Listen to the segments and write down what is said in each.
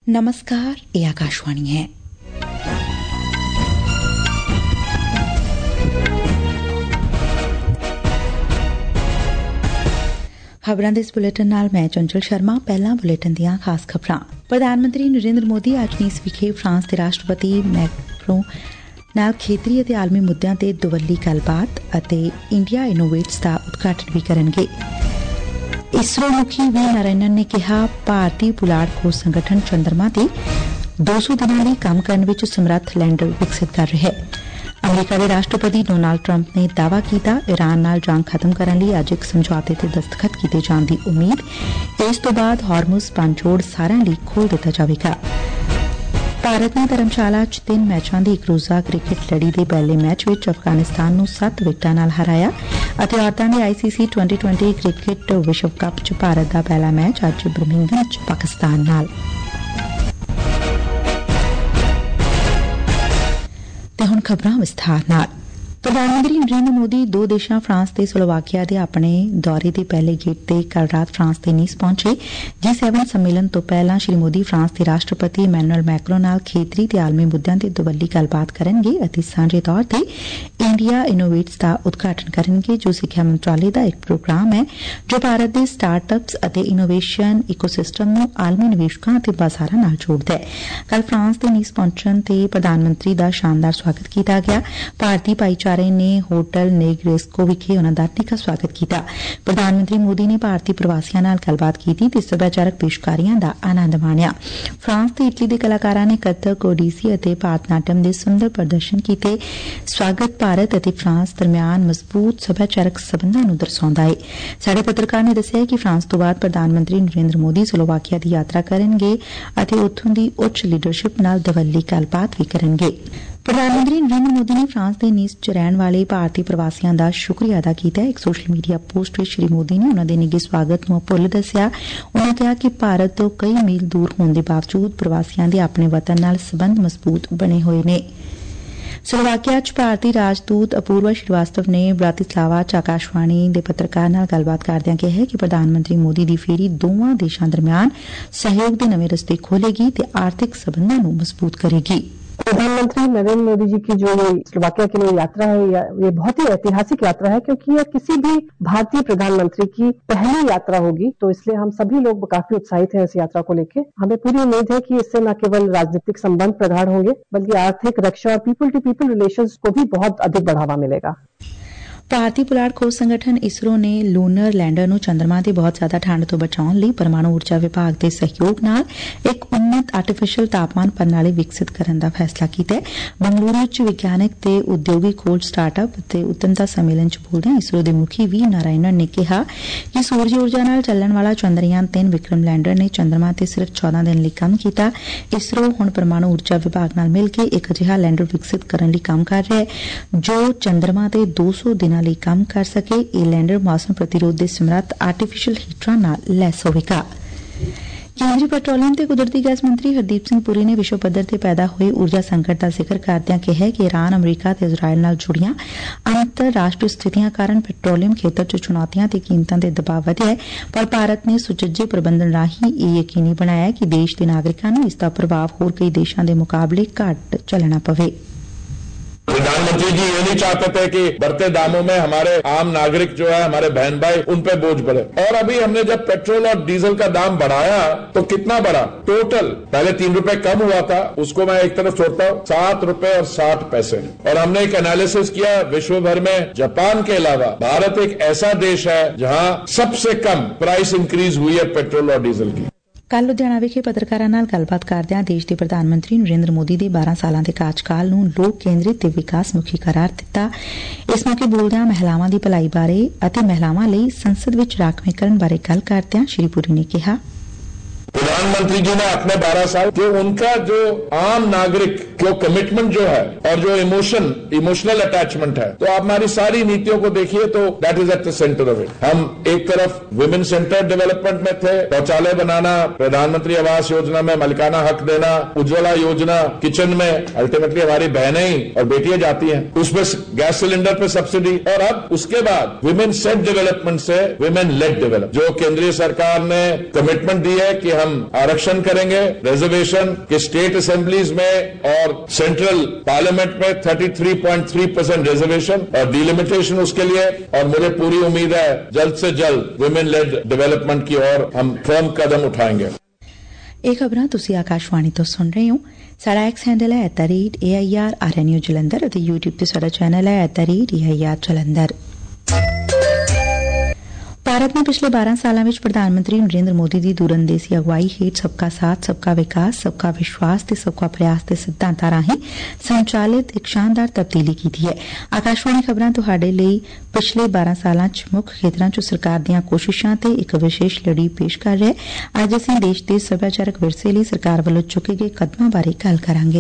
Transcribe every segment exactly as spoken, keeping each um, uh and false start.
नमस्कार, ये आकाशवाणी है। खबरां दे इस बुलेटिन नाल मैं चंचल शर्मा। पहला बुलेटिन दियां खास खबरां। प्रधानमंत्री नरेंद्र मोदी आज नीस विखे फ्रांस के राष्ट्रपति मैक्रों ਨਾਲ ਖੇਤਰੀ ਅਤੇ ਆਲਮੀ ਮੁੱਦਿਆਂ ਤੇ ਦੁਵੱਲੀ ਗੱਲਬਾਤ ਅਤੇ ਇੰਡੀਆ ਇਨੋਵੇਟਸ ਦਾ ਉਦਘਾਟਨ ਵੀ ਕਰਨਗੇ। ਇਸਰੋ ਮੁਖੀ ਵੀ ਨਾਰਾਇਣਨ ਨੇ ਕਿਹਾ, ਭਾਰਤੀ ਪੁਲਾੜ ਖੋਜ ਸੰਗਠਨ ਚੰਦਰਮਾ ਤੇ ਦੋ ਸੌ ਦਿਨਾਂ ਲਈ ਕੰਮ ਕਰਨ ਵਿੱਚ ਸਮਰੱਥ ਲੈਂਡਰ ਵਿਕਸਿਤ ਕਰ ਰਿਹਾ ਹੈ। ਅਮਰੀਕਾ ਦੇ ਰਾਸ਼ਟਰਪਤੀ ਡੋਨਾਲਡ ਟਰੰਪ ਨੇ ਦਾਅਵਾ ਕੀਤਾ, ਇਰਾਨ ਨਾਲ ਜੰਗ ਖਤਮ ਕਰਨ ਲਈ ਅੱਜ ਇੱਕ ਸਮਝੌਤੇ ਤੇ ਦਸਤਖਤ ਕੀਤੇ ਜਾਣ ਦੀ ਉਮੀਦ। ਇਸ ਤੋਂ ਬਾਅਦ ਹਾਰਮੁਜ਼ ਪੰਜੋੜ ਸਾਰਿਆਂ ਲਈ ਖੋਲ੍ਹ ਦਿੱਤਾ ਜਾਵੇਗਾ। ਭਾਰਤ ਨੇ ਧਰਮਸ਼ਾਲਾ ਚ ਤਿੰਨ ਮੈਚਾਂ ਦੀ ਇੱਕ ਰੋਜ਼ਾ ਕ੍ਰਿਕਟ ਲੜੀ ਦੇ ਪਹਿਲੇ ਮੈਚ ਵਿੱਚ ਅਫਗਾਨਿਸਤਾਨ ਨੂੰ ਸੱਤ ਵਿਕਟਾਂ ਨਾਲ ਹਰਾਇਆ ਅਤੇ ਔਰਤਾਂ ਦੇ I C C twenty twenty cricket ਵਿਸ਼ਵ ਕੱਪ ਚ ਭਾਰਤ ਦਾ ਪਹਿਲਾ ਮੈਚ ਅੱਜ ਬਰਮਿੰਘਮ ਚ ਪਾਕਿਸਤਾਨ ਨਾਲ। ਤੇ ਹੁਣ ਖਬਰਾਂ ਵਿਸਥਾਰ ਨਾਲ। ਪ੍ਰਧਾਨ ਮੰਤਰੀ ਨਰਿੰਦਰ ਮੋਦੀ ਦੋ ਦੇਸ਼ਾਂ ਫਰਾਂਸ ਤੇ ਸਲੋਵਾਕੀਆ ਦੇ ਆਪਣੇ ਦੌਰੇ ਦੇ ਪਹਿਲੇ ਗੇੜ ਤੇ ਕੱਲ ਰਾਤ ਫਰਾਂਸ ਦੇ ਨੀਸ ਪਹੁੰਚੇ। ਜੀ ਸੈਵਨ ਸੰਮੇਲਨ ਤੋਂ ਪਹਿਲਾਂ ਸ੍ਰੀ ਮੋਦੀ ਫਰਾਂਸ ਦੇ ਰਾਸ਼ਟਰਪਤੀ ਇਮੈਨੂਅਲ ਮੈਕਰੋਂ ਨਾਲ ਖੇਤਰੀ ਤੇ ਆਲਮੀ ਮੁੱਦਿਆਂ ਤੇ ਦੁਵੱਲੀ ਗੱਲਬਾਤ ਕਰਨਗੇ ਅਤੇ ਸਾਂਝੇ ਤੌਰ ਤੇ ਇੰਡੀਆ ਇਨੋਵੇਟਸ ਦਾ ਉਦਘਾਟਨ ਕਰਨਗੇ, ਜੋ ਸਿੱਖਿਆ ਮੰਤਰਾਲੇ ਦਾ ਇੱਕ ਪ੍ਰੋਗਰਾਮ ਹੈ ਜੋ ਭਾਰਤ ਦੇ ਸਟਾਰਟ-ਅਪਸ ਅਤੇ ਇਨੋਵੇਸ਼ਨ ਇਕੋਸਿਸਟਮ ਨੂੰ ਆਲਮੀ ਨਿਵੇਸ਼ਕਾਂ ਅਤੇ ਬਾਜ਼ਾਰਾਂ ਨਾਲ ਜੋੜਦਾ ਹੈ। ਕੱਲ ਫਰਾਂਸ ਦੇ ਨੀਸ ਪਹੁੰਚਣ ਤੇ ਪ੍ਰਧਾਨ ਮੰਤਰੀ ਦਾ ਸ਼ਾਨਦਾਰ ਸਵਾਗਤ ਕੀਤਾ ਗਿਆ। ਭਾਰਤੀ ਭਾਈਚਾਰੇ ਨੇ ਹੋਟਲ ਨੇਗਰੇਸਕੋ ਵਿਖੇ ਉਨ੍ਹਾਂ ਦਾ ਨਿੱਘਾ ਸਵਾਗਤ ਕੀਤਾ। ਪ੍ਰਧਾਨ ਮੰਤਰੀ ਮੋਦੀ ਨੇ ਭਾਰਤੀ ਪ੍ਰਵਾਸੀਆਂ ਨਾਲ ਗੱਲਬਾਤ ਕੀਤੀ ਤੇ ਸੱਭਿਆਚਾਰਕ ਪੇਸ਼ਕਾਰੀਆਂ ਦਾ ਆਨੰਦ ਮਾਣਿਆ। ਫਰਾਂਸ ਤੇ ਇਟਲੀ ਦੇ ਕਲਾਕਾਰਾਂ ਨੇ ਕੱਥਕ, ਓਡੀਸੀ ਅਤੇ ਭਾਰਤਨਾਟਿਅਮ ਦੇ ਸੁੰਦਰ ਪ੍ਰਦਰਸ਼ਨ ਕੀਤੇ। ਸਵਾਗਤ ਭਾਰਤ ਅਤੇ ਫਰਾਂਸ ਦਰਮਿਆਨ ਮਜ਼ਬੂਤ ਸੱਭਿਆਚਾਰਕ ਸਬੰਧਾਂ ਨੂੰ ਦਰਸਾਉਂਦਾ ਹੈ। ਸਾਡੇ ਪੱਤਰਕਾਰ ਨੇ ਦੱਸਿਆ ਕਿ ਫਰਾਂਸ ਤੋਂ ਬਾਅਦ ਪ੍ਰਧਾਨ ਮੰਤਰੀ ਨਰਿੰਦਰ ਮੋਦੀ ਸਲੋਵਾਕੀਆ ਦੀ ਯਾਤਰਾ ਕਰਨਗੇ ਅਤੇ ਉੱਥੋਂ ਦੀ ਉੱਚ ਲੀਡਰਸ਼ਿਪ ਨਾਲ ਦੁਵੱਲੀ ਗੱਲਬਾਤ ਵੀ ਕਰਨਗੇ। ਪ੍ਰਧਾਨ ਮੰਤਰੀ ਨਰਿੰਦਰ ਮੋਦੀ ਨੇ ਫਰਾਂਸ ਦੇ ਨੀਸ ਚ ਰਹਿਣ ਵਾਲੇ ਭਾਰਤੀ ਪ੍ਰਵਾਸੀਆਂ ਦਾ ਸ਼ੁਕਰੀਆ ਅਦਾ ਕੀਤਾ। ਇੱਕ ਸੋਸ਼ਲ ਮੀਡੀਆ ਪੋਸਟ ਵਿੱਚ ਸ੍ਰੀ ਮੋਦੀ ਨੇ ਉਨ੍ਹਾਂ ਦੇ ਨਿੱਘੇ ਸਵਾਗਤ ਨੂੰ ਅਭੁੱਲ ਦੱਸਿਆ। ਉਨ੍ਹਾਂ ਕਿਹਾ ਕਿ ਭਾਰਤ ਤੋਂ ਕਈ ਮੀਲ ਦੂਰ ਹੋਣ ਦੇ ਬਾਵਜੂਦ ਪ੍ਰਵਾਸੀਆਂ ਦੇ ਆਪਣੇ ਵਤਨ ਨਾਲ ਸਬੰਧ ਮਜ਼ਬੂਤ ਬਣੇ ਹੋਏ ਨੇ। ਸਲੋਵਾਕੀਆ ਚ ਭਾਰਤੀ ਰਾਜਦੂਤ ਅਪੂਰਵਾ ਸ਼੍ਰੀਵਾਸਤਵ ਨੇ ਬ੍ਰਾਤਿਸਲਾਵਾ ਚ ਆਕਾਸ਼ਵਾਣੀ ਦੇ ਪੱਤਰਕਾਰ ਨਾਲ ਗੱਲਬਾਤ ਕਰਦਿਆਂ ਕਿਹਾ ਕਿ ਪ੍ਰਧਾਨ ਮੰਤਰੀ ਮੋਦੀ ਦੀ ਫੇਰੀ ਦੋਵਾਂ ਦੇਸ਼ਾਂ ਦਰਮਿਆਨ ਸਹਿਯੋਗ ਦੇ ਨਵੇਂ ਰਸਤੇ ਖੋਲੇਗੀ ਤੇ ਆਰਥਿਕ ਸਬੰਧਾਂ ਨੂੰ ਮਜ਼ਬੂਤ ਕਰੇਗੀ। प्रधानमंत्री नरेंद्र मोदी जी की जो ये स्लोवाकिया के लिए यात्रा है, ये बहुत ही ऐतिहासिक यात्रा है क्योंकि यह किसी भी भारतीय प्रधानमंत्री की पहली यात्रा होगी। तो इसलिए हम सभी लोग काफी उत्साहित हैं इस यात्रा को लेकर। हमें पूरी उम्मीद है कि इससे न केवल राजनीतिक संबंध प्रगाढ़ होंगे बल्कि आर्थिक, रक्षा और पीपल टू पीपल रिलेशंस को भी बहुत अधिक बढ़ावा मिलेगा। ਭਾਰਤੀ ਪੁਲਾੜ ਖੋਜ ਸੰਗਠਨ ਇਸਰੋ ਨੇ ਲੂਨਰ ਲੈਂਡਰ ਨੂੰ ਚੰਦਰਮਾ ਤੇ ਬਹੁਤ ਜ਼ਿਆਦਾ ਠੰਡ ਤੋਂ ਬਚਾਉਣ ਲਈ ਪਰਮਾਣੂ ਊਰਜਾ ਵਿਭਾਗ ਦੇ ਸਹਿਯੋਗ ਨਾਲ ਇੱਕ ਉੱਨਤ ਆਰਟੀਫੀਸ਼ੀਅਲ ਤਾਪਮਾਨ ਪ੍ਰਣਾਲੀ ਵਿਕਸਿਤ ਕਰਨ ਦਾ ਫੈਸਲਾ ਕੀਤਾ ਹੈ। ਬੰਗਲੁਰੂ ਚ ਵਿਗਿਆਨਕ ਤੇ ਉਦਯੋਗਿਕ ਖੋਜ ਸਟਾਰਟਅਪ ਅਤੇ ਉੱਦਮਤਾ ਸੰਮੇਲਨ ਚ ਬੋਲਦਿਆਂ ਇਸਰੋ ਦੇ ਮੁਖੀ ਵੀ ਨਾਰਾਇਣਨ ਨੇ ਕਿਹਾ ਕਿ ਸੂਰਜੀ ਊਰਜਾ ਨਾਲ ਚੱਲਣ ਵਾਲਾ ਚੰਦਰਯਾਨ ਤਿੰਨ ਵਿਕਰਮ ਲੈਂਡਰ ਨੇ ਚੰਦਰਮਾ ਤੇ ਸਿਰਫ਼ ਚੌਦਾਂ ਦਿਨ ਲਈ ਕੰਮ ਕੀਤਾ। ਇਸਰੋ ਹੁਣ ਪਰਮਾਣੂ ਊਰਜਾ ਵਿਭਾਗ ਨਾਲ ਮਿਲ ਕੇ ਇੱਕ ਅਜਿਹਾ ਲੈਂਡਰ ਵਿਕਸਿਤ ਕਰਨ ਲਈ ਕੰਮ ਕਰ ਰਿਹਾ ਹੈ ਜੋ ਚੰਦਰਮਾ ਤੇ ਦੋ ਸੌ ਦਿਨਾਂ ਲਈ ਕੰਮ ਕਰ ਸਕੇ। ਇਹ ਲੈਂਡਰ ਮੌਸਮ ਪ੍ਰਤੀਰੋਧ ਦੇ ਸਮਰੱਥ ਆਰਟੀਫੀਸ਼ੀਅਲ ਹੀਟਰਾਂ ਨਾਲ ਲੈਸ ਹੋਵੇਗਾ। ਕੇਂਦਰੀ ਪੈਟਰੋਲੀਅਮ ਤੇ ਕੁਦਰਤੀ ਗੈਸ ਮੰਤਰੀ ਹਰਦੀਪ ਸਿੰਘ ਪੁਰੀ ਨੇ ਵਿਸ਼ਵ ਪੱਧਰ ਤੇ ਪੈਦਾ ਹੋਏ ਊਰਜਾ ਸੰਕਟ ਦਾ ਜ਼ਿਕਰ ਕਰਦਿਆਂ ਕਿਹਾ ਕਿ ਇਰਾਨ, ਅਮਰੀਕਾ ਤੇ ਇਜ਼ਰਾਇਲ ਨਾਲ ਜੁੜੀਆਂ ਅੰਤਰਰਾਸ਼ਟਰੀ ਸਥਿਤੀਆਂ ਕਾਰਨ ਪੈਟਰੋਲੀਅਮ ਖੇਤਰ ਚ ਚੁਣੌਤੀਆਂ ਤੇ ਕੀਮਤਾਂ ਦੇ ਦਬਾਅ ਵਧਿਆ ਹੈ, ਪਰ ਭਾਰਤ ਨੇ ਸੁਚੱਜੇ ਪ੍ਰਬੰਧਨ ਰਾਹੀਂ ਇਹ ਯਕੀਨੀ ਬਣਾਇਆ ਕਿ ਦੇਸ਼ ਦੇ ਨਾਗਰਿਕਾਂ ਨੂੰ ਇਸ ਦਾ ਪ੍ਰਭਾਵ ਹੋਰ ਕਈ ਦੇਸ਼ਾਂ ਦੇ ਮੁਕਾਬਲੇ ਘੱਟ ਝੱਲਣਾ ਪਵੇ। प्रधानमंत्री जी ये नहीं चाहते थे कि बढ़ते दामों में हमारे आम नागरिक जो है, हमारे बहन भाई, उन पे बोझ बढ़े। और अभी हमने जब पेट्रोल और डीजल का दाम बढ़ाया तो कितना बढ़ा? टोटल पहले तीन रुपए कम हुआ था, उसको मैं एक तरफ छोड़ता हूँ, सात रुपए और साठ पैसे। और हमने एक एनालिसिस किया, विश्व भर में जापान के अलावा भारत एक ऐसा देश है जहाँ सबसे कम प्राइस इंक्रीज हुई है पेट्रोल और डीजल की। ਕੱਲ ਲੁਧਿਆਣਾ ਵਿਖੇ ਪੱਤਰਕਾਰਾਂ ਨਾਲ ਗੱਲਬਾਤ ਕਰਦਿਆਂ ਦੇਸ਼ ਦੇ ਪ੍ਰਧਾਨ ਮੰਤਰੀ ਨਰਿੰਦਰ ਮੋਦੀ ਦੇ ਬਾਰਾਂ ਸਾਲਾਂ ਦੇ ਕਾਰਜਕਾਲ ਨੂੰ ਲੋਕ ਕੇਂਦਰਿਤ ਤੇ ਵਿਕਾਸ ਮੁਖੀ ਕਰਾਰ ਦਿੱਤਾ। ਇਸ ਮੌਕੇ ਬੋਲਦਿਆਂ ਮਹਿਲਾਵਾਂ ਦੀ ਭਲਾਈ ਬਾਰੇ ਅਤੇ ਮਹਿਲਾਵਾਂ ਲਈ ਸੰਸਦ ਵਿੱਚ ਰਾਖਵੇਂਕਰਨ ਬਾਰੇ ਗੱਲ ਕਰਦਿਆਂ ਸ਼੍ਰੀ ਪੁਰੀ ਨੇ ਕਿਹਾ, प्रधानमंत्री जी ने अपने बारह साल जो उनका जो आम नागरिक क्यों कमिटमेंट जो है और जो इमोशन इमोशनल अटैचमेंट है, तो आप हमारी सारी नीतियों को देखिए तो that is at the centre of it. हम एक तरफ विमेन सेंटर डेवलपमेंट में थे, शौचालय बनाना, प्रधानमंत्री आवास योजना में मालिकाना हक देना, उज्ज्वला योजना, किचन में अल्टीमेटली हमारी बहनें ही और बेटियां जाती हैं, उसमें गैस सिलेंडर पे सब्सिडी, और अब उसके बाद विमेन सेट डेवलपमेंट से विमेन लेड डेवलप, जो केंद्रीय सरकार ने कमिटमेंट दी है कि हम आरक्षण करेंगे रिजर्वेशन के स्टेट असेंबलीज में और सेंट्रल पार्लियामेंट में thirty three point three percent reservation और डिलिमिटेशन उसके लिए, और मुझे पूरी उम्मीद है जल्द से जल्द विमेन लेड डेवलपमेंट की ओर हम फर्म कदम उठाएंगे। ਇਹ ਖਬਰਾਂ ਤੁਸੀਂ ਆਕਾਸ਼ਵਾਣੀ ਤੋਂ ਸੁਣ ਰਹੇ ਹੋ। ਸਾਡਾ ਐਕਸ ਹੈਂਡਲ ਹੈ at the rate A I R R N U Jalandhar ਅਤੇ ਯੂਟਿਊਬ ਤੇ ਸਾਡਾ ਚੈਨਲ ਹੈ at the rate A I R Jalandhar. Bharat ਨੇ ਪਿਛਲੇ ਬਾਰਾਂ ਸਾਲਾਂ ਵਿੱਚ ਪ੍ਰਧਾਨ ਮੰਤਰੀ ਨਰਿੰਦਰ ਮੋਦੀ ਦੀ ਦੂਰਅੰਦੇਸ਼ੀ ਅਗਵਾਈ ਹੇਠ ਸਬਕਾ ਸਾਥ, ਸਬਕਾ ਵਿਕਾਸ, ਸਬਕਾ ਵਿਸ਼ਵਾਸ ਤੇ ਸਬਕਾ ਪ੍ਰਯਾਸ ਦੇ ਸਿਧਾਂਤਾਂ ਰਾਹੀਂ ਸੰਚਾਲਿਤ ਇੱਕ ਸ਼ਾਨਦਾਰ ਤਬਦੀਲੀ ਕੀਤੀ ਹੈ। ਆਕਾਸ਼ਵਾਣੀ ਖਬਰਾਂ ਤੁਹਾਡੇ ਲਈ ਪਿਛਲੇ ਬਾਰਾਂ ਸਾਲਾਂ ਚ ਮੁੱਖ ਖੇਤਰਾਂ ਚ ਸਰਕਾਰ ਦੀਆਂ ਕੋਸ਼ਿਸ਼ਾਂ ਤੇ ਇੱਕ ਵਿਸ਼ੇਸ਼ ਲੜੀ ਪੇਸ਼ ਕਰ ਰਿਹਾ ਹੈ। ਅੱਜ ਅਸੀਂ ਦੇਸ਼ ਦੇ ਸੱਭਿਆਚਾਰਕ ਵਿਰਸੇ ਲਈ ਸਰਕਾਰ ਵੱਲੋਂ ਚੁੱਕੇ ਗਏ ਕਦਮਾਂ ਬਾਰੇ ਗੱਲ ਕਰਾਂਗੇ।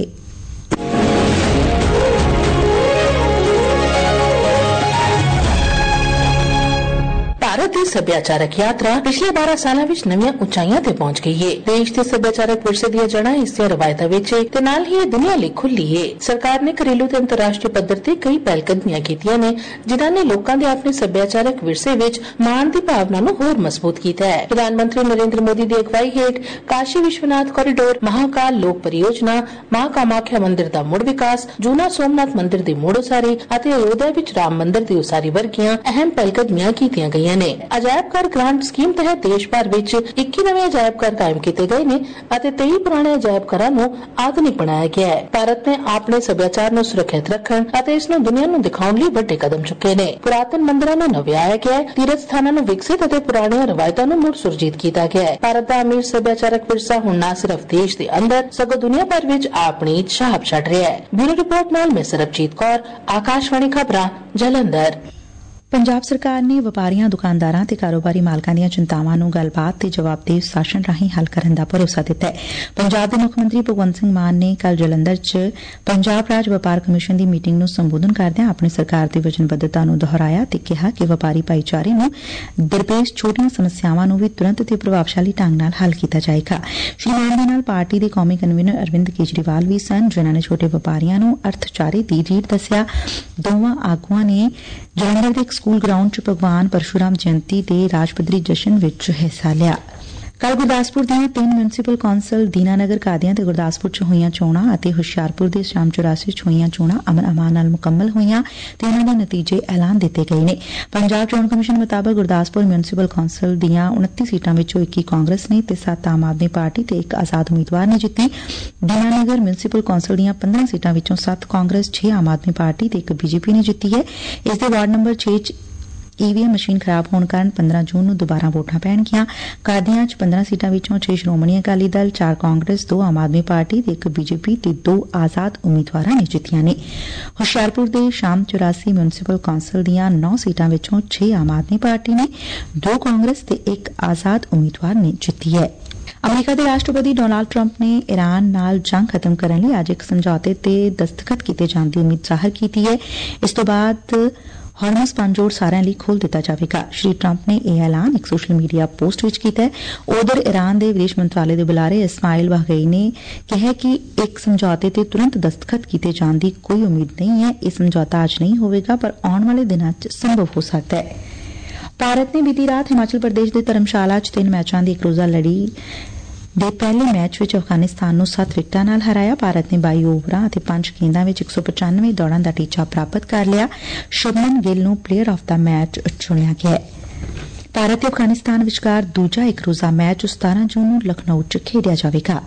ਭਾਰਤ ਦੀ ਸੱਭਿਆਚਾਰਕ ਯਾਤਰਾ ਪਿਛਲੇ ਬਾਰਾਂ ਸਾਲਾਂ ਵਿੱਚ ਨਵੀਆਂ ਉਚਾਈਆਂ ਤੇ ਪਹੁੰਚ ਗਈ ਹੈ। ਦੇਸ਼ ਦੇ ਸੱਭਿਆਚਾਰਕ ਵਿਰਸੇ ਦੀਆਂ ਜੜ੍ਹਾਂ ਇਸ ਦੀਆਂ ਰਵਾਇਤਾਂ ਵਿੱਚ ਤੇ ਨਾਲ ਹੀ ਇਹ ਦੁਨੀਆ ਲਈ ਖੁੱਲੀ ਹੈ। ਸਰਕਾਰ ਨੇ ਘਰੇਲੂ ਤੇ ਅੰਤਰਰਾਸ਼ਟਰੀ ਪੱਧਰ ਤੇ ਕਈ ਪਹਿਲਕਦਮੀਆਂ ਕੀਤੀਆਂ ਨੇ ਜਿਨ੍ਹਾਂ ਨੇ ਲੋਕਾਂ ਦੇ ਆਪਣੇ ਸੱਭਿਆਚਾਰਕ ਵਿਰਸੇ ਵਿੱਚ ਮਾਣ ਦੀ ਭਾਵਨਾ ਨੂੰ ਹੋਰ ਮਜ਼ਬੂਤ ਕੀਤਾ ਹੈ। ਪ੍ਰਧਾਨ ਮੰਤਰੀ ਨਰਿੰਦਰ ਮੋਦੀ ਦੀ ਅਗਵਾਈ ਹੇਠ ਕਾਸ਼ੀ ਵਿਸ਼ਵਨਾਥ ਕੋਰੀਡੋਰ, ਮਹਾਕਾਲ ਲੋਕ ਪਰਿਯੋਜਨਾ, ਮਾਂ ਕਾਮਾਖਿਆ ਮੰਦਿਰ ਦਾ ਮੁੜ ਵਿਕਾਸ, ਜੂਨਾ ਸੋਮਨਾਥ ਮੰਦਿਰ ਦੀ ਮੁੜ ਉਸਾਰੀ ਅਤੇ ਅਯੋਧਿਆ ਵਿੱਚ ਰਾਮ ਮੰਦਿਰ ਦੀ ਉਸਾਰੀ ਵਰਗੀਆਂ ਅਹਿਮ ਪਹਿਲਕਦਮੀਆਂ ਕੀਤੀਆਂ ਗਈਆਂ ਨੇ। ਅਜਾਇਬ ਘਰ ਗ੍ਰਾਂਟ ਸਕੀਮ ਤਹਿਤ ਦੇਸ਼ ਭਰ ਵਿੱਚ ਇੱਕੀ ਨਵੇਂ ਅਜਾਇਬ ਘਰ ਕਾਇਮ ਕੀਤੇ ਗਏ ਨੇ ਅਤੇ ਤੇਈ ਪੁਰਾਣੇ ਅਜਾਇਬ ਘਰਾਂ ਨੂੰ ਆਧੁਨਿਕ ਬਣਾਇਆ ਗਿਆ ਹੈ। ਭਾਰਤ ਨੇ ਆਪਣੇ ਸੱਭਿਆਚਾਰ ਨੂੰ ਸੁਰੱਖਿਅਤ ਰੱਖਣ ਅਤੇ ਇਸ ਨੂੰ ਦੁਨੀਆ ਨੂੰ ਦਿਖਾਉਣ ਲਈ ਵੱਡੇ ਕਦਮ ਚੁੱਕੇ ਨੇ। ਪੁਰਾਤਨ ਮੰਦਿਰਾਂ ਨੂੰ ਨਵਿਆਇਆ ਗਿਆ ਹੈ, ਤੀਰਥ ਸਥਾਨਾਂ ਨੂੰ ਵਿਕਸਿਤ ਅਤੇ ਪੁਰਾਣੀਆਂ ਰਵਾਇਤਾਂ ਨੂੰ ਮੁੜ ਸੁਰਜੀਤ ਕੀਤਾ ਗਿਆ ਹੈ। ਭਾਰਤ ਦਾ ਅਮੀਰ ਸੱਭਿਆਚਾਰਕ ਵਿਰਸਾ ਹੁਣ ਨਾ ਸਿਰਫ ਦੇਸ਼ ਦੇ ਅੰਦਰ ਸਗੋਂ ਦੁਨੀਆ ਭਰ ਵਿੱਚ ਆਪਣੀ ਛਾਪ ਛੱਡ ਰਿਹਾ ਹੈ। ਬਿਊਰੋ ਰਿਪੋਰਟ ਨਾਲ ਮੈਂ ਸਰਬਜੀਤ ਕੌਰ, ਆਕਾਸ਼ਵਾਣੀ ਖਬਰਾਂ, ਜਲੰਧਰ। ਪੰਜਾਬ ਸਰਕਾਰ ਨੇ ਵਪਾਰੀਆਂ, ਦੁਕਾਨਦਾਰਾਂ ਤੇ ਕਾਰੋਬਾਰੀ ਮਾਲਕਾਂ ਦੀਆਂ ਚਿੰਤਾਵਾਂ ਨੂੰ ਗੱਲਬਾਤ ਤੇ ਜਵਾਬਦੇਹ ਸ਼ਾਸਨ ਰਾਹੀਂ ਹੱਲ ਕਰਨ ਦਾ ਭਰੋਸਾ ਦਿੱਤਾ ਹੈ। ਪੰਜਾਬ ਦੇ ਮੁੱਖ ਮੰਤਰੀ ਭਗਵੰਤ ਸਿੰਘ ਮਾਨ ਨੇ ਕੱਲ ਜਲੰਧਰ ਚ ਪੰਜਾਬ ਰਾਜ ਵਪਾਰ ਕਮਿਸ਼ਨ ਦੀ ਮੀਟਿੰਗ ਨੂੰ ਸੰਬੋਧਨ ਕਰਦਿਆਂ ਆਪਣੀ ਸਰਕਾਰ ਦੀ ਵਚਨਬੱਧਤਾ ਨੂੰ ਦੁਹਰਾਇਆ ਤੇ ਕਿਹਾ ਕਿ ਵਪਾਰੀ ਭਾਈਚਾਰੇ ਨੂੰ ਦਰਪੇਸ਼ ਛੋਟੀਆਂ ਸਮੱਸਿਆਵਾਂ ਨੂੰ ਵੀ ਤੁਰੰਤ ਤੇ ਪ੍ਰਭਾਵਸ਼ਾਲੀ ਢੰਗ ਨਾਲ ਹੱਲ ਕੀਤਾ ਜਾਏਗਾ। ਸ਼੍ਰੀ ਮਾਨ ਦੇ ਨਾਲ ਪਾਰਟੀ ਦੇ ਕੌਮੀ ਕਨਵੀਨਰ ਅਰਵਿੰਦ ਕੇਜਰੀਵਾਲ ਵੀ ਸਨ, ਜਿਨ੍ਹਾਂ ਨੇ ਛੋਟੇ ਵਪਾਰੀਆਂ ਨੂੰ ਅਰਥਚਾਰੇ ਦੀ ਰੀੜ ਦੱਸਿਆ। ਦੋਵਾਂ ਆਗੂਆਂ ਨੇ ਜਲੰਧਰ ਦੇ ਸਕੂਲ ਗਰਾਊਂਡ ਚ ਭਗਵਾਨ ਪਰਸ਼ੂਰਾਮ ਜਯੰਤੀ ਦੇ ਰਾਜ ਪੱਧਰੀ ਜਸ਼ਨ ਵਿੱਚ ਹਿੱਸਾ ਲਿਆ। ਕੱਲ ਗੁਰਦਾਸਪੁਰ ਦੀਆਂ ਤਿੰਨ ਮਿਊਨਸੀਪਲ ਕੌਂਸਲ ਦੀਨਾਨਗਰ, ਕਾਦੀਆਂ ਤੇ ਗੁਰਦਾਸਪੁਰ ਚ ਹੋਈਆਂ ਚੋਣਾਂ ਅਤੇ ਹੁਸ਼ਿਆਰਪੁਰ ਦੇ ਸ਼ਾਮ ਚੁਰਾਸੀ ਚ ਹੋਈਆਂ ਚੋਣਾਂ ਅਮਨ ਅਮਾਨ ਨਾਲ ਮੁਕੰਮਲ ਹੋਈਆਂ ਤੇ ਉਨ੍ਹਾਂ ਦੇ ਨਤੀਜੇ ਐਲਾਨ ਦਿੱਤੇ ਗਏ ਨੇ। ਪੰਜਾਬ ਚੋਣ ਕਮਿਸ਼ਨ ਮੁਤਾਬਕ ਗੁਰਦਾਸਪੁਰ ਮਿਊਨਸੀਪਲ ਕੌਂਸਲ ਦੀਆਂ ਉਨੱਤੀ ਸੀਟਾਂ ਵਿੱਚੋਂ ਇੱਕੀ ਕਾਂਗਰਸ ਨੇ ਤੇ ਸੱਤ ਆਮ ਆਦਮੀ ਪਾਰਟੀ ਤੇ ਇੱਕ ਆਜ਼ਾਦ ਉਮੀਦਵਾਰ ਨੇ ਜਿੱਤੀ। ਦੀਨਾਨਗਰ ਮਿਊਨਸੀਪਲ ਕੌਂਸਲ ਦੀਆਂ ਪੰਦਰਾਂ ਸੀਟਾਂ ਵਿੱਚੋਂ ਸੱਤ ਕਾਂਗਰਸ, ਛੇ ਆਮ ਆਦਮੀ ਪਾਰਟੀ ਤੇ ਇੱਕ ਬੀਜੇਪੀ ਨੇ ਜਿੱਤੀ ਹੈ। ਇਸ ਦੇ ਵਾਰਡ ਨੰਬਰ ਛੇ ਚ ਈਵੀਐਮ ਮਸ਼ੀਨ ਖਰਾਬ ਹੋਣ ਕਾਰਨ ਪੰਦਰਾਂ ਜੂਨ ਨੂੰ ਦੁਬਾਰਾ ਵੋਟਾਂ ਪੈਣਗੀਆਂ। ਕਾਦੀਆਂ ਚ ਪੰਦਰਾਂ ਸੀਟਾਂ ਵਿੱਚੋਂ ਛੇ ਸ਼੍ਰੋਮਣੀ ਅਕਾਲੀ ਦਲ, ਚਾਰ ਕਾਂਗਰਸ, ਦੋ ਆਮ ਆਦਮੀ ਪਾਰਟੀ ਤੇ ਇੱਕ ਬੀਜੇਪੀ ਤੇ ਦੋ ਆਜ਼ਾਦ ਉਮੀਦਵਾਰਾਂ ਨੇ ਜਿੱਤੀਆਂ ਨੇ। ਹੁਸ਼ਿਆਰਪੁਰ ਦੇ ਸ਼ਾਮ ਚੁਰਾਸੀ ਮਿਊਨਸੀਪਲ ਕੌਂਸਲ ਦੀਆਂ ਨੌ ਸੀਟਾਂ ਵਿੱਚੋਂ ਛੇ ਆਮ ਆਦਮੀ ਪਾਰਟੀ ਨੇ, ਦੋ ਕਾਂਗਰਸ ਤੇ ਇੱਕ ਆਜ਼ਾਦ ਉਮੀਦਵਾਰ ਨੇ ਜਿੱਤੀ ਹੈ। ਅਮਰੀਕਾ ਦੇ ਰਾਸ਼ਟਰਪਤੀ ਡੋਨਾਲਡ ਟਰੰਪ ਨੇ ਈਰਾਨ ਨਾਲ ਜੰਗ ਖਤਮ ਕਰਨ ਲਈ ਅੱਜ ਇੱਕ ਸਮਝੌਤੇ ਤੇ ਦਸਤਖਤ ਕੀਤੇ ਜਾਣ ਦੀ ਉਮੀਦ ਜ਼ਾਹਰ ਕੀਤੀ ਹੈ। ਇਸ ਤੋਂ ਬਾਅਦ ਹਾਰਮਜ਼ ਪੰਜੋੜ ਸਾਰਿਆਂ ਲਈ ਖੋਲ੍ਹ ਦਿੱਤਾ ਜਾਵੇਗਾ। ਸ਼੍ਰੀ ਟਰੰਪ ਨੇ ਇਹ ਐਲਾਨ ਇੱਕ ਸੋਸ਼ਲ ਮੀਡੀਆ ਪੋਸਟ ਵਿੱਚ ਕੀਤਾ ਹੈ। ਉਧਰ ਈਰਾਨ ਦੇ ਵਿਦੇਸ਼ ਮੰਤਰਾਲੇ ਦੇ ਬੁਲਾਰੇ ਇਸਮਾਇਲ ਬਾਘਈ ਨੇ ਕਿਹਾ ਕਿ ਇੱਕ ਸਮਝੌਤੇ ਤੇ ਤੁਰੰਤ ਦਸਤਖਤ ਕੀਤੇ ਜਾਣ ਦੀ ਕੋਈ ਉਮੀਦ ਨਹੀਂ ਹੈ। ਇਹ ਸਮਝੌਤਾ ਅੱਜ ਨਹੀਂ ਹੋਵੇਗਾ ਪਰ ਆਉਣ ਵਾਲੇ ਦਿਨਾਂ ਚ ਸੰਭਵ ਹੋ ਸਕਦਾ ਹੈ। ਭਾਰਤ ਨੇ ਬੀਤੀ ਰਾਤ ਹਿਮਾਚਲ ਪ੍ਰਦੇਸ਼ ਦੇ ਧਰਮਸ਼ਾਲਾ ਚ ਤਿੰਨ ਮੈਚਾਂ ਦੀ ਇੱਕ ਰੋਜ਼ਾ ਲੜੀ ਦੇ ਪਹਿਲੇ ਮੈਚ ਵਿੱਚ ਅਫਗਾਨਿਸਤਾਨ ਨੂੰ ਸੱਤ ਵਿਕਟਾਂ ਨਾਲ ਹਰਾਇਆ। ਭਾਰਤ ਨੇ ਬਾਈ ਓਵਰਾਂ ਅਤੇ ਪੰਜ ਗੇਂਦਾਂ ਵਿੱਚ ਇੱਕ ਸੌ ਪਚਾਨਵੇਂ ਦੌੜਾਂ ਦਾ ਟੀਚਾ ਪ੍ਰਾਪਤ ਕਰ ਲਿਆ। ਸ਼ੁਭਮਨ ਗਿੱਲ ਨੂੰ ਪਲੇਅਰ ਆਫ ਦਾ ਮੈਚ ਚੁਣਿਆ ਗਿਆ। ਭਾਰਤ ਤੇ ਅਫਗਾਨਿਸਤਾਨ ਵਿਚਕਾਰ ਦੂਜਾ ਇੱਕ ਰੋਜ਼ਾ ਮੈਚ ਸਤਾਰਾਂ ਜੂਨ ਨੂੰ ਲਖਨਊ ਚ ਖੇਡਿਆ ਜਾਵੇਗਾ।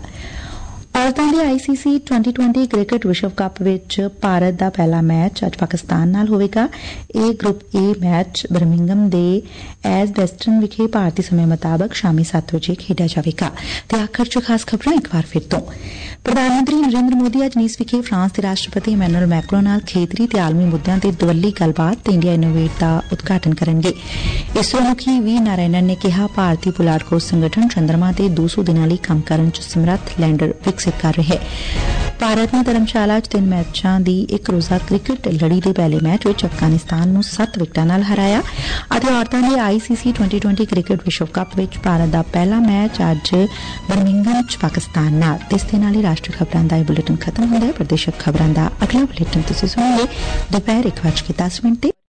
ਔਰਤਾਂ ਦੇ ਆਈਸੀਸੀ ਟਵੈਂਟੀ ਟਵੈਂਟੀ ਕ੍ਰਿਕਟ ਵਿਸ਼ਵ ਕੱਪ ਵਿੱਚ ਭਾਰਤ ਦਾ ਪਹਿਲਾ ਮੈਚ ਅੱਜ ਪਾਕਿਸਤਾਨ ਨਾਲ ਹੋਵੇਗਾ। ਇਹ ਗਰੁੱਪ ਏ ਮੈਚ ਬਰਮਿੰਗਮ ਦੇ ਐਜ਼ ਵੈਸਟਰਨ ਵਿਖੇ ਭਾਰਤੀ ਸਮੇਂ ਮੁਤਾਬਕ ਸ਼ਾਮੀ ਸੱਤ ਵਜੇ ਖੇਡਿਆ ਜਾਵੇਗਾ। ਤੇ ਆਖਰ ਚ ਖਾਸ ਖਬਰਾਂ ਇੱਕ ਵਾਰ ਫਿਰ ਤੋਂ। ਪ੍ਰਧਾਨ ਮੰਤਰੀ ਨਰਿੰਦਰ ਮੋਦੀ ਅੱਜ ਨੀਸ ਵਿਖੇ ਫਰਾਂਸ ਦੇ ਰਾਸ਼ਟਰਪਤੀ ਇਮੈਨੂਅਲ ਮੈਕਰੋਂ ਨਾਲ ਖੇਤਰੀ ਤੇ ਆਲਮੀ ਮੁੱਦਿਆਂ ਤੇ ਦੁਵੱਲੀ ਗੱਲਬਾਤ ਤੇ ਇੰਡੀਆ ਇਨੋਵੇਟ ਦਾ ਉਦਘਾਟਨ ਕਰਨਗੇ। ਇਸਰੋ ਮੁਖੀ ਵੀ ਨਾਰਾਇਣਨ ਨੇ ਕਿਹਾ ਭਾਰਤੀ ਪੁਲਾੜ ਖੋਜ ਸੰਗਠਨ ਚੰਦਰਮਾ ਤੇ ਦੋ ਸੌ ਦਿਨਾਂ ਲਈ ਕੰਮ ਕਰਨ ਚ ਸਮਰੱਥ ਲੈਂਡਰ ਵਿਕਸਿਤ ਕਰ ਰਿਹਾ ਹੈ। ਭਾਰਤ ਨੇ ਧਰਮਸ਼ਾਲਾ ਚ ਤਿੰਨ ਮੈਚਾਂ ਦੀ ਇੱਕ ਰੋਜ਼ਾ ਕ੍ਰਿਕਟ ਲੜੀ ਦੇ ਪਹਿਲੇ ਮੈਚ ਵਿੱਚ ਅਫਗਾਨਿਸਤਾਨ ਨੂੰ ਸੱਤ ਵਿਕਟਾਂ ਨਾਲ ਹਰਾਇਆ ਅਤੇ ਔਰਤਾਂ ਦੇ I C C twenty twenty cricket ਵਿਸ਼ਵ ਕੱਪ ਵਿੱਚ ਭਾਰਤ ਦਾ ਪਹਿਲਾ ਮੈਚ ਅੱਜ ਬਰਮਿੰਘਮ ਚ ਪਾਕਿਸਤਾਨ ਨਾਲ। ਇਸ ਦੇ ਨਾਲ ਹੀ ਰਾਸ਼ਟਰੀ ਖਬਰਾਂ ਦਾ ਇਹ ਬੁਲੇਟਿਨ ਖਤਮ ਹੁੰਦਾ ਹੈ। ਪ੍ਰਦੇਸ਼ਕ ਖਬਰਾਂ ਦਾ ਅਗਲਾ ਬੁਲੇਟਿਨ ਤੁਸੀਂ ਸੁਣੋਗੇ ਦੁਪਹਿਰ ਇੱਕ ਵੱਜ ਕੇ ਦਸ ਮਿੰਟ ਤੇ।